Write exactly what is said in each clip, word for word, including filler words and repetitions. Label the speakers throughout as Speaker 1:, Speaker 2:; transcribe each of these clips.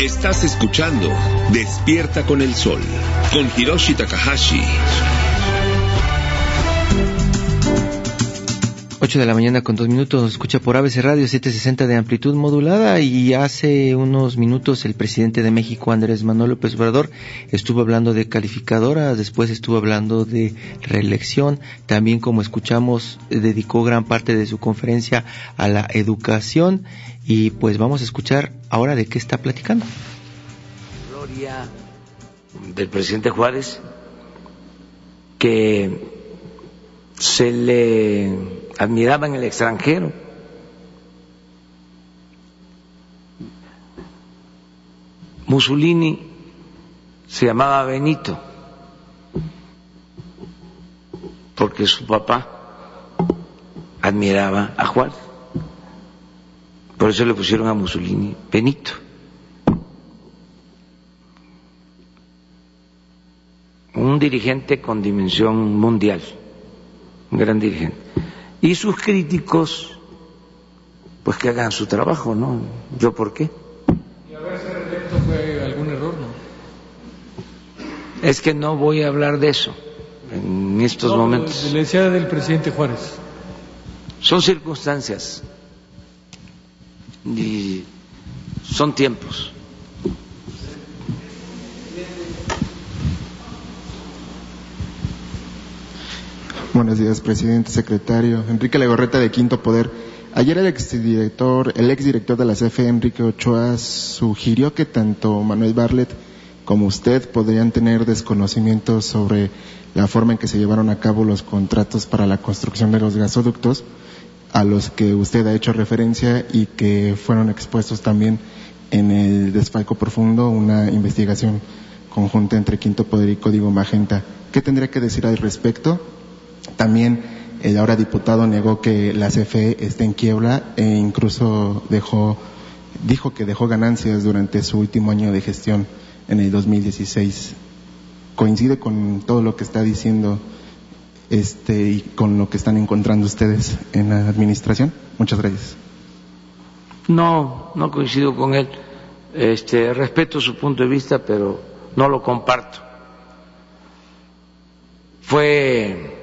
Speaker 1: Estás escuchando Despierta con el Sol, con Hiroshi Takahashi.
Speaker 2: ocho de la mañana con dos minutos, nos escucha por A B C Radio setecientos sesenta de amplitud modulada, y hace unos minutos el presidente de México, Andrés Manuel López Obrador, estuvo hablando de calificadoras, después estuvo hablando de reelección, también, como escuchamos, dedicó gran parte de su conferencia a la educación, y pues vamos a escuchar ahora de qué está platicando.
Speaker 3: Gloria del presidente Juárez, que se le admiraba en el extranjero. Mussolini se llamaba Benito porque su papá admiraba a Juárez, por eso le pusieron a Mussolini Benito. Un dirigente con dimensión mundial, un gran dirigente. Y sus críticos, pues que hagan su trabajo, ¿no? ¿Yo por qué?
Speaker 4: ¿Y haberse reelecto fue algún error, no?
Speaker 3: Es que no voy a hablar de eso en estos
Speaker 4: no,
Speaker 3: momentos.
Speaker 4: Le decía del presidente Juárez.
Speaker 3: Son circunstancias y son tiempos.
Speaker 5: Buenos días, presidente, secretario. Enrique Legorreta, de Quinto Poder. Ayer el exdirector, el exdirector de la C F E, Enrique Ochoa, sugirió que tanto Manuel Bartlett como usted podrían tener desconocimientos sobre la forma en que se llevaron a cabo los contratos para la construcción de los gasoductos, a los que usted ha hecho referencia y que fueron expuestos también en el Desfalco Profundo, una investigación conjunta entre Quinto Poder y Código Magenta. ¿Qué tendría que decir al respecto? También el ahora diputado negó que la C F E esté en quiebra e incluso dejó, dijo que dejó ganancias durante su último año de gestión en el dos mil dieciséis. ¿Coincide con todo lo que está diciendo este y con lo que están encontrando ustedes en la administración? Muchas gracias.
Speaker 3: No, no coincido con él. Este, respeto su punto de vista, pero no lo comparto. Fue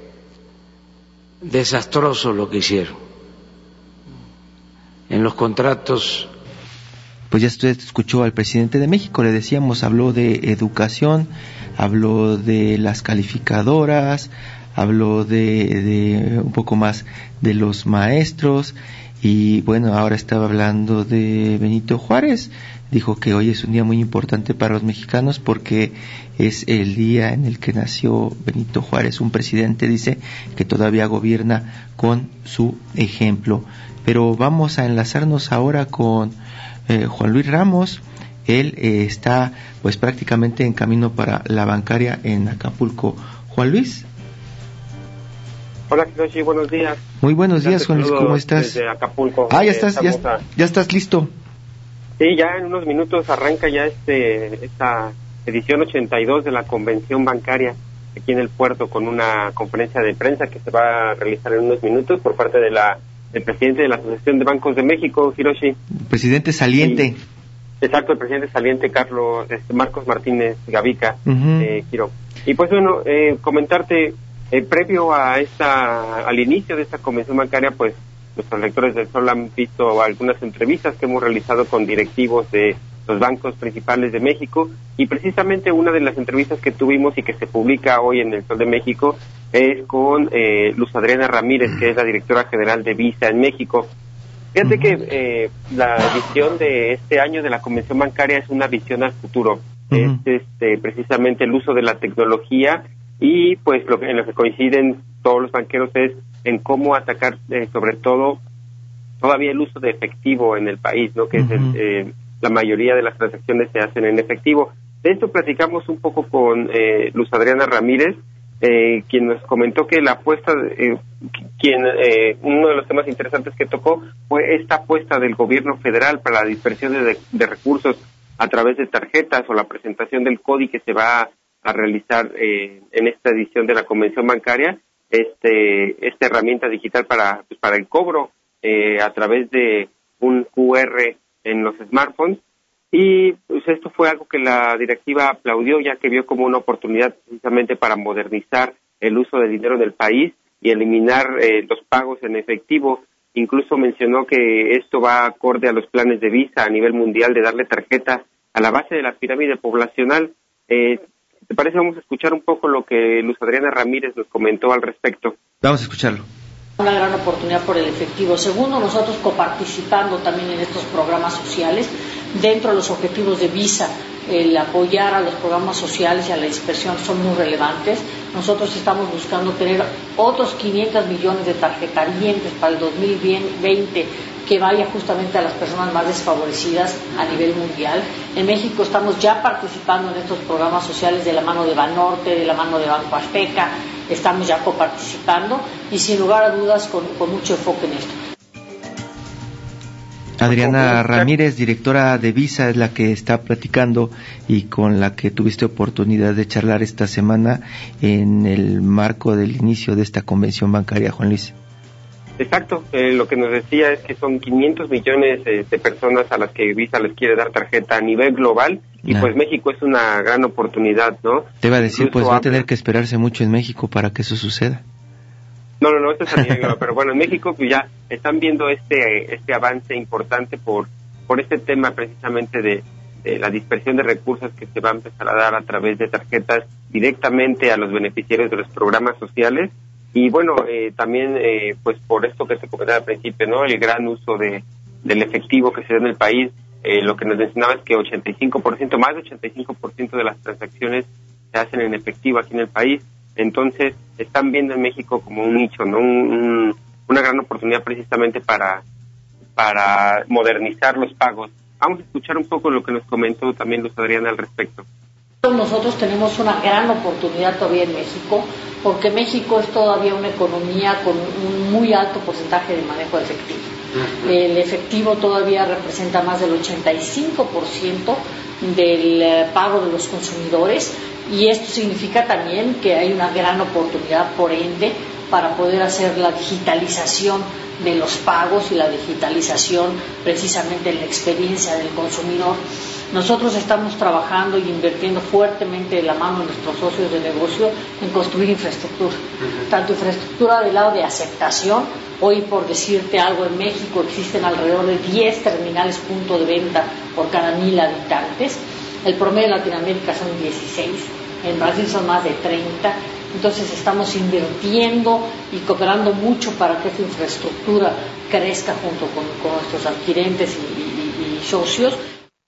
Speaker 3: desastroso lo que hicieron en los contratos.
Speaker 2: Pues ya usted escuchó al presidente de México, le decíamos, habló de educación, habló de las calificadoras, habló de, de un poco más de los maestros, y bueno, ahora estaba hablando de Benito Juárez. Dijo que hoy es un día muy importante para los mexicanos porque es el día en el que nació Benito Juárez, un presidente, dice, que todavía gobierna con su ejemplo. Pero vamos a enlazarnos ahora con eh, Juan Luis Ramos. Él eh, está pues prácticamente en camino para la bancaria en Acapulco. Juan Luis.
Speaker 6: Hola, Hiroshi, buenos días.
Speaker 2: Muy buenos días, Juan Luis, ¿cómo estás?
Speaker 6: Desde Acapulco.
Speaker 2: Ah, ya estás, ya,
Speaker 6: a...
Speaker 2: ya estás listo.
Speaker 6: Sí, ya en unos minutos arranca ya este esta edición ochenta y dos de la Convención Bancaria aquí en el puerto, con una conferencia de prensa que se va a realizar en unos minutos por parte de la del presidente de la Asociación de Bancos de México, Hiroshi.
Speaker 2: Presidente saliente.
Speaker 6: Sí, exacto, el presidente saliente, Carlos este, Marcos Martínez Gavica,
Speaker 2: uh-huh.
Speaker 6: eh, Quiro. Y pues bueno, eh, comentarte, eh, previo a esta al inicio de esta Convención Bancaria, pues nuestros lectores del Sol han visto algunas entrevistas que hemos realizado con directivos de los bancos principales de México, y precisamente una de las entrevistas que tuvimos y que se publica hoy en el Sol de México es con eh, Luz Adriana Ramírez, que es la directora general de Visa en México. Fíjate uh-huh. que eh, la visión de este año de la Convención Bancaria es una visión al futuro. Uh-huh. Es este, precisamente el uso de la tecnología, y pues lo que, en lo que coinciden todos los banqueros es en cómo atacar eh, sobre todo todavía el uso de efectivo en el país, ¿no? Que uh-huh. es el, eh, la mayoría de las transacciones se hacen en efectivo. De esto platicamos un poco con eh, Luz Adriana Ramírez, eh, quien nos comentó que la apuesta, eh, quien eh, uno de los temas interesantes que tocó fue esta apuesta del gobierno federal para la dispersión de, de recursos a través de tarjetas, o la presentación del C O D I que se va a, a realizar eh, en esta edición de la Convención Bancaria, este esta herramienta digital para pues, para el cobro eh, a través de un Q R en los smartphones, Y pues esto fue algo que la directiva aplaudió, ya que vio como una oportunidad precisamente para modernizar el uso del dinero del país y eliminar eh, los pagos en efectivo. Incluso mencionó que esto va acorde a los planes de Visa a nivel mundial de darle tarjeta a la base de la pirámide poblacional. Eh, ¿Te parece? Vamos a escuchar un poco lo que Luz Adriana Ramírez nos comentó al respecto.
Speaker 2: Vamos a escucharlo.
Speaker 7: Una gran oportunidad por el efectivo. Segundo, nosotros coparticipando también en estos programas sociales, dentro de los objetivos de Visa, el apoyar a los programas sociales y a la dispersión son muy relevantes. Nosotros estamos buscando tener otros quinientos millones de tarjetavientes para el dos mil veinte que vaya justamente a las personas más desfavorecidas a nivel mundial. En México estamos ya participando en estos programas sociales de la mano de Banorte, de la mano de Banco Azteca, estamos ya coparticipando y sin lugar a dudas con, con mucho enfoque en esto.
Speaker 2: Adriana Ramírez, directora de Visa, es la que está platicando y con la que tuviste oportunidad de charlar esta semana en el marco del inicio de esta convención bancaria, Juan Luis.
Speaker 6: Exacto, eh, lo que nos decía es que son quinientos millones eh, de personas a las que Visa les quiere dar tarjeta a nivel global y nah. pues México es una gran oportunidad, ¿no?
Speaker 2: Te iba a decir, Incluso pues va a tener que esperarse mucho en México para que eso suceda.
Speaker 6: No, no, no, esto es a nivel global, pero bueno, en México pues ya están viendo este este avance importante por por este tema precisamente de, de la dispersión de recursos que se va a empezar a dar a través de tarjetas directamente a los beneficiarios de los programas sociales. Y bueno, eh, también eh, pues por esto que se comentaba al principio, ¿no? El gran uso de del efectivo que se da en el país, eh, lo que nos mencionaba es que ochenta y cinco por ciento, más de ochenta y cinco por ciento de las transacciones se hacen en efectivo aquí en el país. Entonces, están viendo en México como un nicho, ¿no? Un, un, una gran oportunidad precisamente para para modernizar los pagos. Vamos a escuchar un poco lo que nos comentó también Luz Adriana al respecto.
Speaker 7: Nosotros tenemos una gran oportunidad todavía en México, porque México es todavía una economía con un muy alto porcentaje de manejo de efectivo. El efectivo todavía representa más del ochenta y cinco por ciento del pago de los consumidores, y esto significa también que hay una gran oportunidad, por ende, para poder hacer la digitalización de los pagos y la digitalización precisamente en la experiencia del consumidor. Nosotros estamos trabajando y invirtiendo fuertemente de la mano de nuestros socios de negocio en construir infraestructura, uh-huh. tanto infraestructura del lado de aceptación. Hoy, por decirte algo, en México existen alrededor de diez terminales punto de venta por cada mil habitantes. El promedio de Latinoamérica son dieciséis, en Brasil son más de treinta. Entonces estamos invirtiendo y cooperando mucho para que esta infraestructura crezca junto con, con nuestros adquirentes y, y, y socios.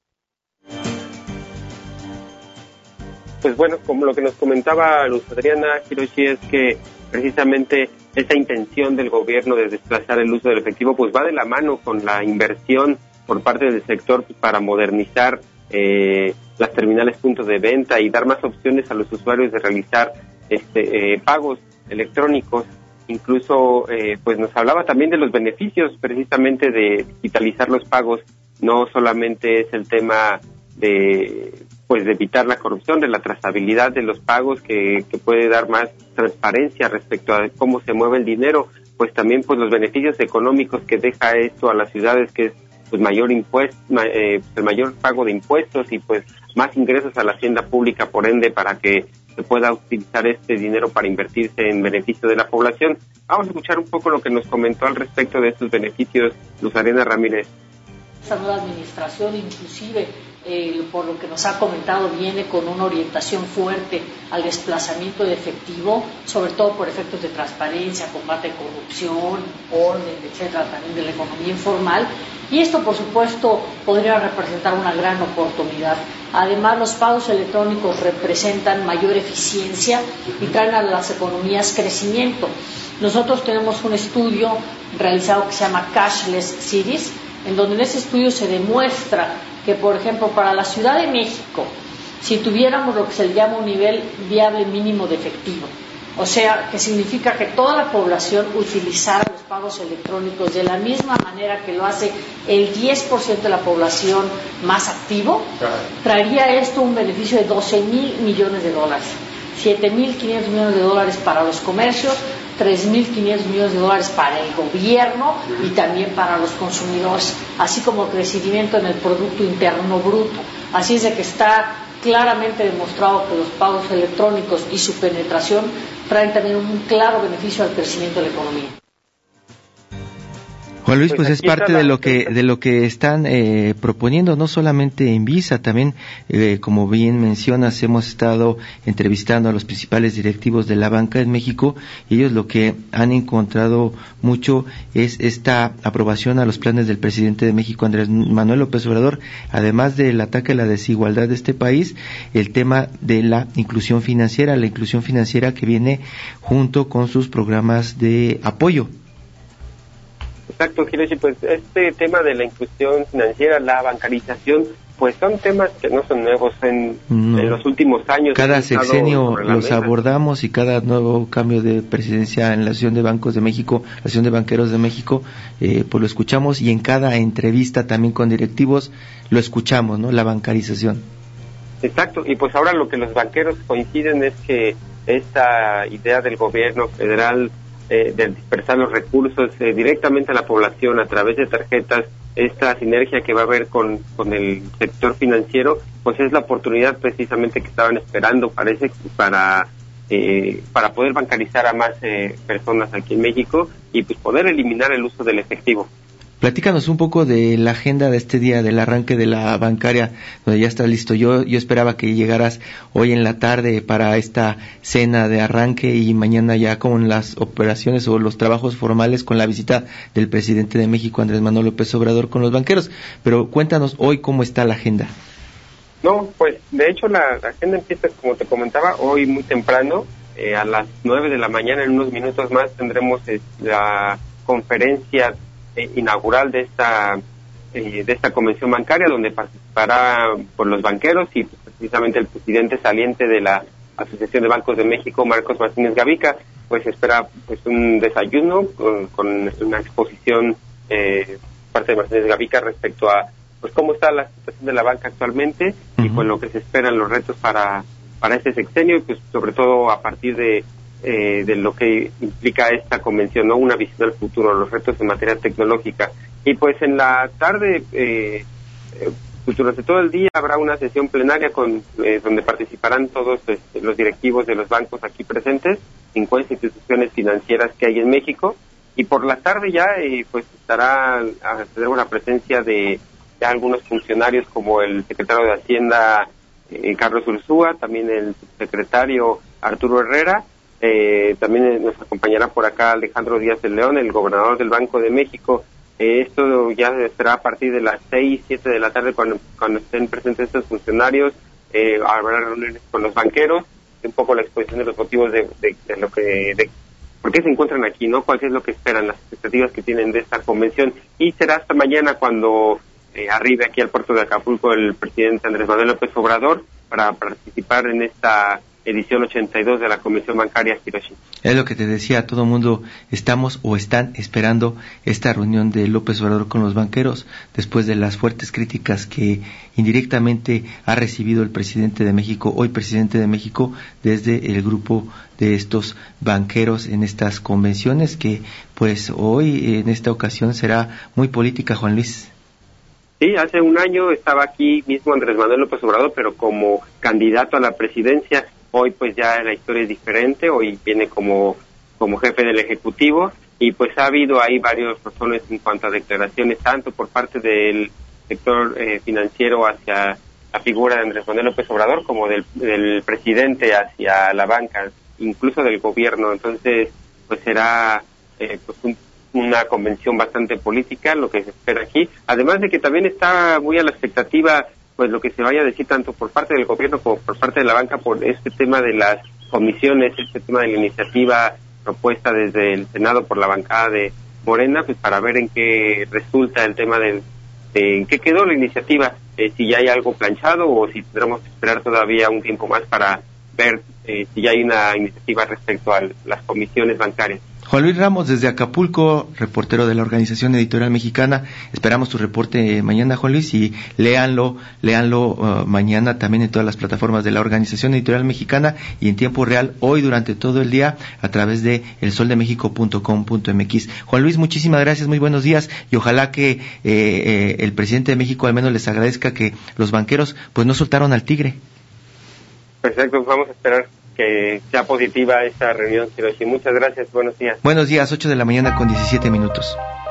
Speaker 6: Pues bueno, como lo que nos comentaba Luz Adriana, Hiroshi, es que precisamente esta intención del gobierno de desplazar el uso del efectivo pues va de la mano con la inversión por parte del sector para modernizar eh, las terminales puntos de venta y dar más opciones a los usuarios de realizar este eh, pagos electrónicos. Incluso eh, pues nos hablaba también de los beneficios precisamente de digitalizar los pagos. No solamente es el tema de pues de evitar la corrupción, de la trazabilidad de los pagos, que, que puede dar más transparencia respecto a cómo se mueve el dinero, pues también pues los beneficios económicos que deja esto a las ciudades, que es pues mayor impuesto, eh, el mayor pago de impuestos y pues más ingresos a la hacienda pública, por ende, para que se pueda utilizar este dinero para invertirse en beneficio de la población. Vamos a escuchar un poco lo que nos comentó al respecto de estos beneficios Luz Adriana Ramírez.
Speaker 7: Esta nueva administración, inclusive, eh, por lo que nos ha comentado, viene con una orientación fuerte al desplazamiento de efectivo, sobre todo por efectos de transparencia, combate de corrupción, orden, etcétera, también de la economía informal. Y esto, por supuesto, podría representar una gran oportunidad. Además, los pagos electrónicos representan mayor eficiencia y traen a las economías crecimiento. Nosotros tenemos un estudio realizado que se llama Cashless Cities, en donde en ese estudio se demuestra que, por ejemplo, para la Ciudad de México, si tuviéramos lo que se le llama un nivel viable mínimo de efectivo, o sea, que significa que toda la población utilizara los pagos electrónicos de la misma manera que lo hace el diez por ciento de la población más activo, traería esto un beneficio de doce mil millones de dólares, siete mil quinientos millones de dólares para los comercios, tres mil quinientos millones de dólares para el gobierno y también para los consumidores, así como crecimiento en el Producto Interno Bruto. Así es de que está claramente demostrado que los pagos electrónicos y su penetración traen también un claro beneficio al crecimiento de la economía.
Speaker 2: Juan Luis, pues es parte de lo que de lo que están eh, proponiendo, no solamente en Visa, también, eh, como bien mencionas, hemos estado entrevistando a los principales directivos de la banca en México, y ellos lo que han encontrado mucho es esta aprobación a los planes del presidente de México, Andrés Manuel López Obrador, además del ataque a la desigualdad de este país, el tema de la inclusión financiera, la inclusión financiera que viene junto con sus programas de apoyo.
Speaker 6: Exacto, Hiroshi, pues este tema de la inclusión financiera, la bancarización, pues son temas que no son nuevos en, no. en los últimos años.
Speaker 2: Cada sexenio los abordamos, y cada nuevo cambio de presidencia en la Asociación de Bancos de México, la Asociación de Banqueros de México, eh, pues lo escuchamos, y en cada entrevista también con directivos lo escuchamos, ¿no? La bancarización.
Speaker 6: Exacto, y pues ahora lo que los banqueros coinciden es que esta idea del gobierno federal Eh, de dispersar los recursos eh, directamente a la población a través de tarjetas, esta sinergia que va a haber con, con el sector financiero, pues es la oportunidad precisamente que estaban esperando, parece, para eh, para poder bancarizar a más eh, personas aquí en México y pues poder eliminar el uso del efectivo.
Speaker 2: Platícanos un poco de la agenda de este día, del arranque de la bancaria, donde ya está listo. Yo yo esperaba que llegaras hoy en la tarde para esta cena de arranque, y mañana ya con las operaciones o los trabajos formales con la visita del presidente de México, Andrés Manuel López Obrador, con los banqueros. Pero cuéntanos hoy cómo está la agenda.
Speaker 6: No, pues de hecho la, la agenda empieza, como te comentaba, hoy muy temprano, eh, a las nueve de la mañana, en unos minutos más tendremos eh, la conferencia inaugural de esta eh, de esta convención bancaria, donde participará por los banqueros y pues, precisamente el presidente saliente de la Asociación de Bancos de México, Marcos Martínez Gavica. Pues espera pues un desayuno con, con una exposición eh, parte de Martínez Gavica respecto a pues cómo está la situación de la banca actualmente, uh-huh. y pues lo que se esperan los retos para para este sexenio, y pues sobre todo a partir de Eh, de lo que implica esta convención, ¿no? Una visión al futuro, los retos en materia tecnológica. Y pues en la tarde, eh, eh, pues durante todo el día habrá una sesión plenaria con eh, donde participarán todos pues, los directivos de los bancos aquí presentes, cincuenta instituciones financieras que hay en México, y por la tarde ya eh, pues estará tendremos la presencia de ya algunos funcionarios como el secretario de Hacienda eh, Carlos Ursúa, también el subsecretario Arturo Herrera. Eh, también nos acompañará por acá Alejandro Díaz de León, el gobernador del Banco de México. Eh, esto ya será a partir de las seis, siete de la tarde cuando, cuando estén presentes estos funcionarios. Eh, habrá reuniones con los banqueros, un poco la exposición de los motivos de, de, de lo que, de por qué se encuentran aquí, ¿no? Cuál es lo que esperan, las expectativas que tienen de esta convención. Y será hasta mañana cuando eh, arribe aquí al puerto de Acapulco el presidente Andrés Manuel López Obrador para participar en esta edición ochenta y dos de la Convención Bancaria Hiroshi.
Speaker 2: Es lo que te decía, todo el mundo estamos o están esperando esta reunión de López Obrador con los banqueros, después de las fuertes críticas que indirectamente ha recibido el presidente de México, hoy presidente de México, desde el grupo de estos banqueros en estas convenciones, que pues hoy, en esta ocasión, será muy política, Juan Luis.
Speaker 6: Sí, hace un año estaba aquí mismo Andrés Manuel López Obrador, pero como candidato a la presidencia. Hoy pues ya la historia es diferente, hoy viene como como jefe del Ejecutivo, y pues ha habido ahí varios razones en cuanto a declaraciones, tanto por parte del sector eh, financiero hacia la figura de Andrés Manuel López Obrador, como del, del presidente hacia la banca, incluso del gobierno. Entonces pues será eh, pues un, una convención bastante política lo que se espera aquí, además de que también está muy a la expectativa pues lo que se vaya a decir tanto por parte del gobierno como por parte de la banca por este tema de las comisiones, este tema de la iniciativa propuesta desde el Senado por la bancada de Morena, pues para ver en qué resulta el tema de, de en qué quedó la iniciativa, eh, si ya hay algo planchado o si tendremos que esperar todavía un tiempo más para ver eh, si ya hay una iniciativa respecto a las comisiones bancarias.
Speaker 2: Juan Luis Ramos, desde Acapulco, reportero de la Organización Editorial Mexicana. Esperamos tu reporte mañana, Juan Luis, y léanlo, léanlo uh, mañana también en todas las plataformas de la Organización Editorial Mexicana y en tiempo real hoy durante todo el día a través de el sol de méxico punto com punto m x. Juan Luis, muchísimas gracias, muy buenos días, y ojalá que eh, eh, el presidente de México al menos les agradezca que los banqueros pues no soltaron al tigre.
Speaker 6: Perfecto, vamos a esperar que sea positiva esta reunión, Hiroshi. Muchas gracias, buenos días.
Speaker 2: Buenos días, ocho de la mañana con diecisiete minutos.